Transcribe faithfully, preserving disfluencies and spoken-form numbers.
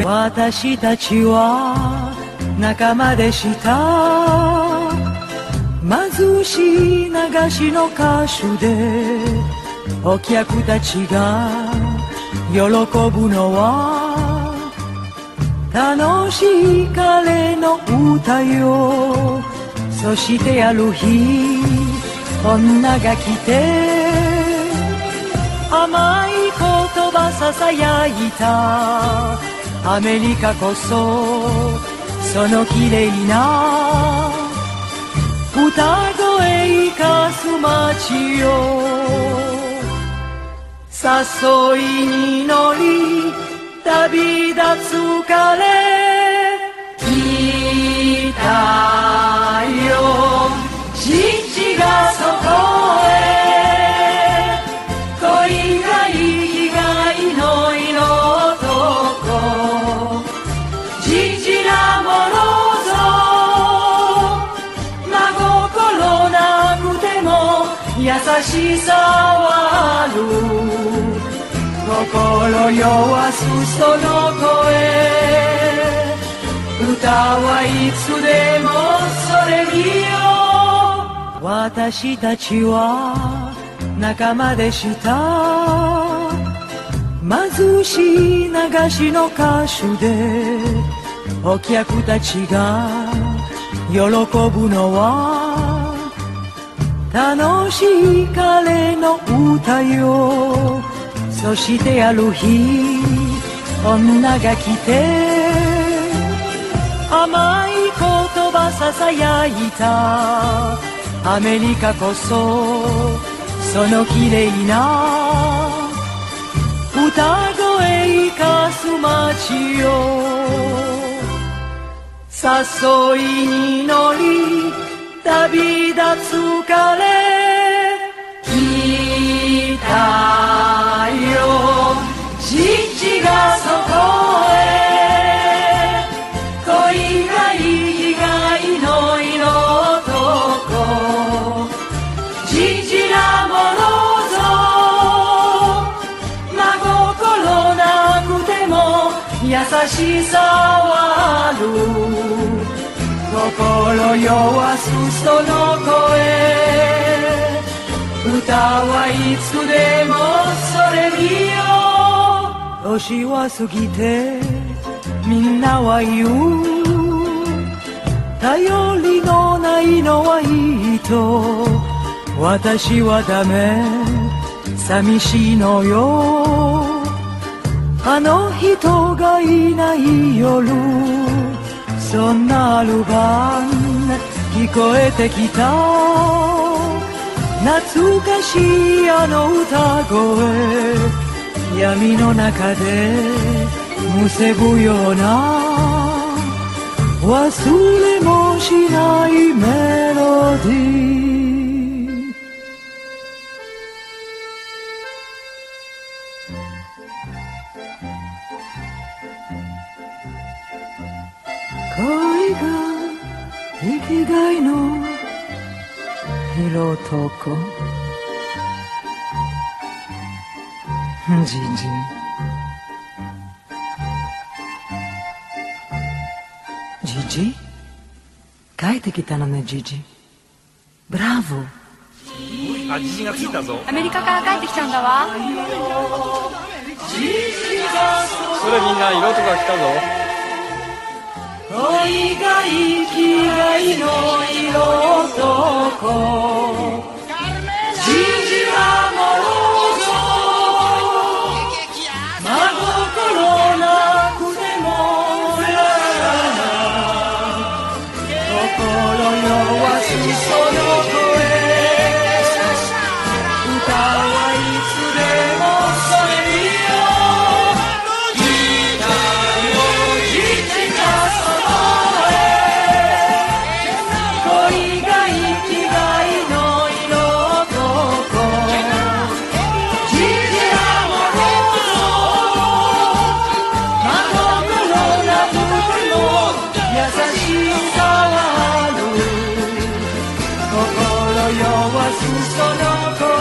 私たちは仲間でした。貧しい流しの歌手でお客たちが喜ぶのは楽しい彼の歌よ。そしてある日女が来て甘い言葉ささやいた。アメリカこそその綺麗な歌声生かす街よ。誘いに乗り旅立つ彼いたよ。父がそこへ恋が生きがいの色男父なものぞ真心なくても優しさはある。心弱すその声歌はいつでもそれ見よ。私たちは仲間でした。貧しい流しの歌手でお客たちが喜ぶのは楽しい彼の歌よ。そしてある日女が来て甘い言葉ささやいた。アメリカこそその綺麗な歌声生かす街よ。誘いに乗り旅立つ彼いたよ。父がそこへ恋が生きがいの色男父なものぞ真心なくても優しさはある。心弱すその声歌はいつでもそれ見よ。年は過ぎてみんなは言う頼りのないのはいいと。私はダメ寂しいのよ。あの人がいない夜そんなある晩聞こえてきた懐かしいあの歌声。闇の中でむせぶような忘れもしないメロディー。恋が生きがいの色男じじジジ帰ってきたのねジジ。ブラボー。 あ、地震がついたぞ。 アメリカから帰ってきたんだわ。 それみんな色とか来たぞ。 恋が生きがいの色男ジジはもろぞ真心なくてもラララ心弱すその声歌はいつでもそれ見よ。いたよじじがその恋が生きがいの色男じじはもろぞ真心なくても優しさはある。心弱すその声